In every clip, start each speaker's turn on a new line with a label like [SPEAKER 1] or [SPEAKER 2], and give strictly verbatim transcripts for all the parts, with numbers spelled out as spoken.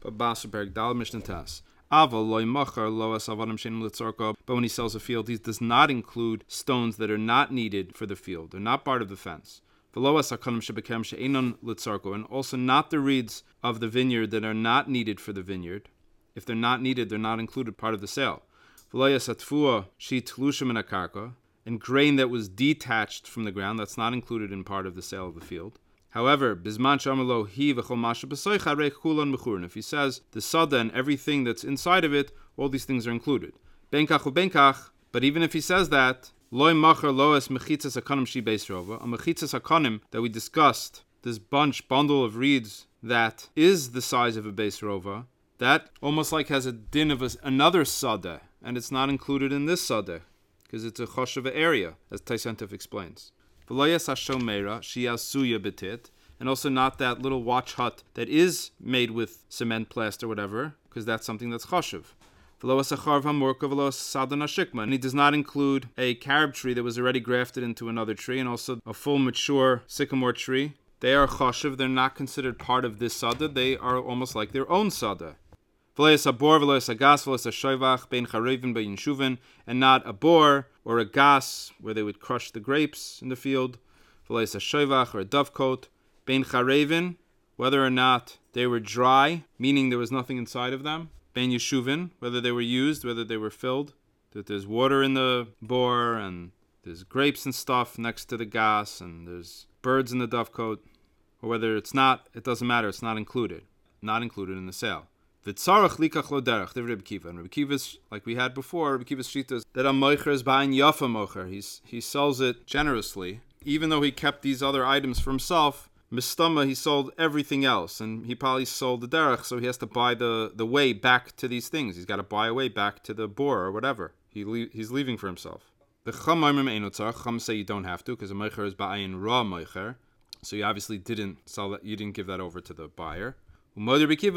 [SPEAKER 1] Basaberg Dal Mishnah Tas. Aval loy machar loas avadim shenim litzorko. But when he sells a field, he does not include stones that are not needed for the field. They're not part of the fence. Veloas akanim shebekem she'enon litzorko, and also not the reeds of the vineyard that are not needed for the vineyard. If they're not needed, they're not included part of the sale. Veloas atfua she tlushim in a karka, and grain that was detached from the ground, that's not included in part of the sale of the field. However, bisman shamalo hi v'chol masha b'soicha reich kulan mechurn. If he says the sada and everything that's inside of it, all these things are included. Benkach ubenkach. But even if he says that, loy macher loes mechitzas akanim shi beis rova, a mechitzas akanim that we discussed, this bunch bundle of reeds that is the size of a beis rova, that almost like has a din of a, another sada, and it's not included in this sada because it's a choshev area, as Taisentov explains. V'loyas hashomera shiasuya betit, and also not that little watch hut that is made with cement, plaster, whatever, because that's something that's choshev. V'loas acharv hamurka v'loas sadan hashikma, and he does not include a carob tree that was already grafted into another tree, and also a full mature sycamore tree. They are choshev. They're not considered part of this sada. They are almost like their own sada. V'loyas abor v'loyas agas v'loyas hashoivach bein charevin bein shuvin, and not a bor or a gas where they would crush the grapes in the field. V'loyas hashoivach or a dovecoat bein charevin, whether or not they were dry, meaning there was nothing inside of them. Bein yeshuvin, whether they were used, whether they were filled, that there's water in the bor and there's grapes and stuff next to the gas and there's birds in the dovecoat, or whether it's not, it doesn't matter. It's not included, not included in the sale. V'tzarach likach lo derech, the Rebbe Kiva. And Rebbe Kiva's, like we had before, Rebbe Kiva's shita is that a moicher is buying yafa mocher. He's he sells it generously, even though he kept these other items for himself. Mistama, he sold everything else, and he probably sold the derech, so he has to buy the, the way back to these things. He's got to buy a way back to the bor or whatever. He le- he's leaving for himself. The chum einotzar, chum say you don't have to, because a moicher is ba'ayin ra moicher, so you obviously didn't sell that. You didn't give that over to the buyer. If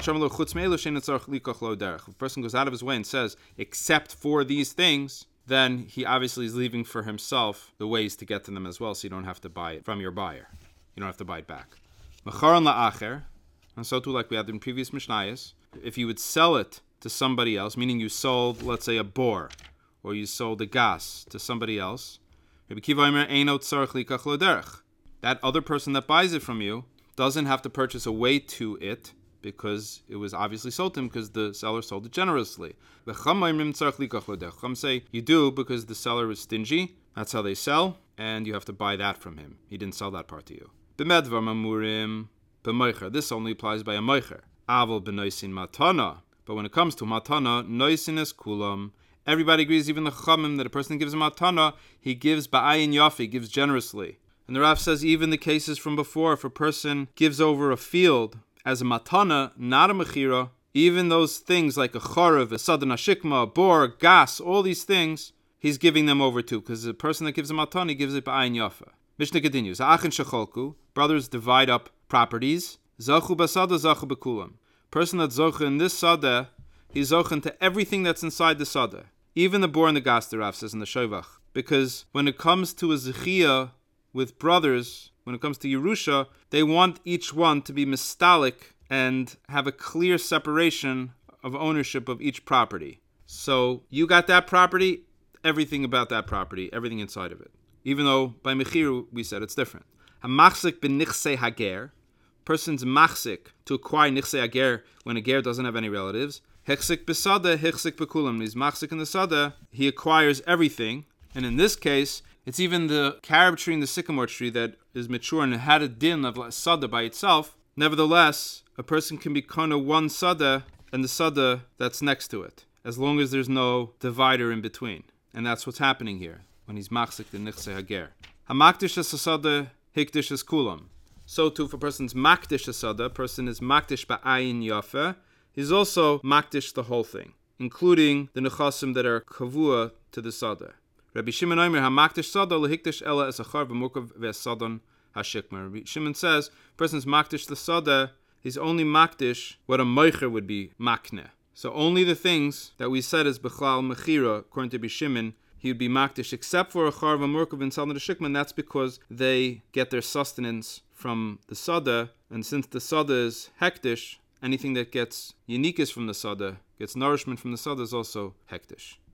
[SPEAKER 1] a person goes out of his way and says, except for these things, then he obviously is leaving for himself the ways to get to them as well, so you don't have to buy it from your buyer. You don't have to buy it back. And so too, like we had in previous Mishnayos, if you would sell it to somebody else, meaning you sold, let's say, a bor, or you sold a gas to somebody else, that other person that buys it from you doesn't have to purchase a way to it because it was obviously sold to him because the seller sold it generously. Some say you do because the seller is stingy. That's how they sell, and you have to buy that from him. He didn't sell that part to you. This only applies by a moicher. But when it comes to matana, noisin is kulam. Everybody agrees, even the chamim, that a person gives a matana, he gives ba'ayin yafi, gives generously. And the Rav says even the cases from before, if a person gives over a field as a matana, not a mechira, even those things like a charev, a sadan hashikma, a bor, a gas, all these things, he's giving them over to, because the person that gives a matana, he gives it ba'ayin yafa. Mishnah continues, Achin shecholku, brothers divide up properties, zachu basada, zachu bekulam. Person that's zocha in this sada, he's zocha into everything that's inside the sada. Even the bor and the gas, the Rav says in the Shovach. Because when it comes to a zechiyah, with brothers, when it comes to Yerusha, they want each one to be mistalik and have a clear separation of ownership of each property. So you got that property, everything about that property, everything inside of it. Even though by Mechir we said it's different. Hamachzik ben nichse hager, person's machzik to acquire nichse hager when a ger doesn't have any relatives. Hechzik besada, hechzik bekulam. He's machzik in the sada, he acquires everything. And in this case, it's even the carob tree and the sycamore tree that is mature and had a din of sada by itself. Nevertheless, a person can be kana one sada and the sada that's next to it, as long as there's no divider in between. And that's what's happening here when he's machzik the nichse hager. Hamakdish es sada, hikdish es kulam. So too, if a person's makdish es sada, person is makdish ba'ayin yafe, he's also makdish the whole thing, including the nechasim that are kavua to the sada. Rabbi Shimon Omer hamakdish sada lehikdish ela es achar v'murkav ve'esadon hashikma. Rabbi Shimon says, person's makdish the sada, he's only makdish what a moicher would be makne. So only the things that we said is bechlal mechira, according to Rabbi Shimon, he would be makdish, except for achar v'murkav and sadon hashikma. That's because they get their sustenance from the sada, and since the sada is hektish anything that gets uniqueness from the sada, gets nourishment from the sada, is also hektish.